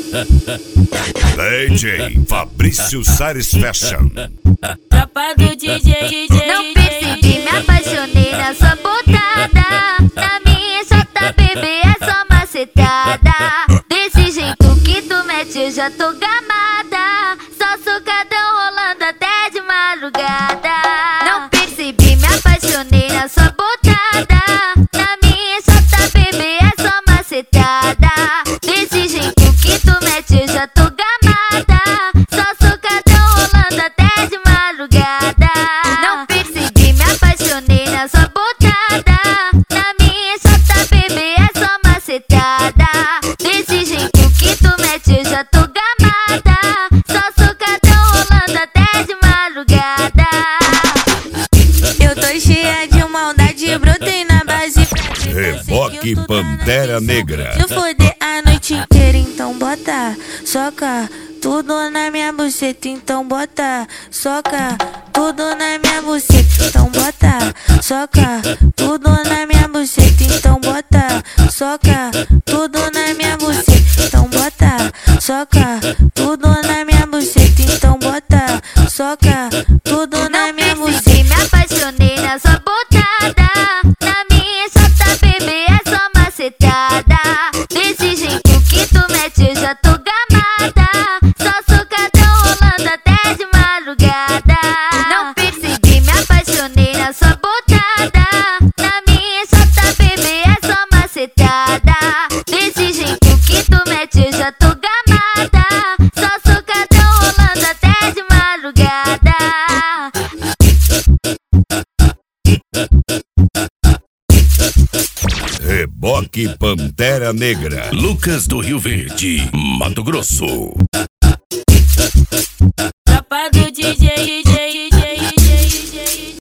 DJ Fabrício Sares Fashion. Tropa do DJ. Não percebi, me apaixonei na sua botada. Na minha JBB é só macetada. Desse jeito que tu mete eu já tô gamada. Só socadão rolando até de madrugada. Não percebi, me apaixonei na sua botada. Na minha JBB é só macetada. Desse jeito que tu mete eu já tô gamada. Só socadão rolando até de madrugada. Não percebi, me apaixonei na sua botada. Na minha JBB é só macetada. Desse jeito que tu mete eu já tô gamada. Só socadão rolando até de madrugada. Eu tô cheia de maldade, brotei na base. Reboque Pantera Negra. Se eu foder a noite inteira, então bota, soca tudo na minha buceta, então bota, soca tudo na minha buceta, então bota, soca tudo na minha buceta, então bota, soca tudo na minha buceta, então bota, soca tudo na minha buceta, então bota, soca tudo na minha buceta. Me apaixonei na sua botada. Na minha JBB é só macetada. Desse jeito que tu mete eu já tô gamada. Só socadão rolando até de madrugada. Não percebi, me apaixonei na sua botada. Na minha JBB é só macetada. Desse jeito que tu mete eu já tô gamada. Só socadão rolando até de madrugada. Reboque Pantera Negra. Lucas do Rio Verde, Mato Grosso.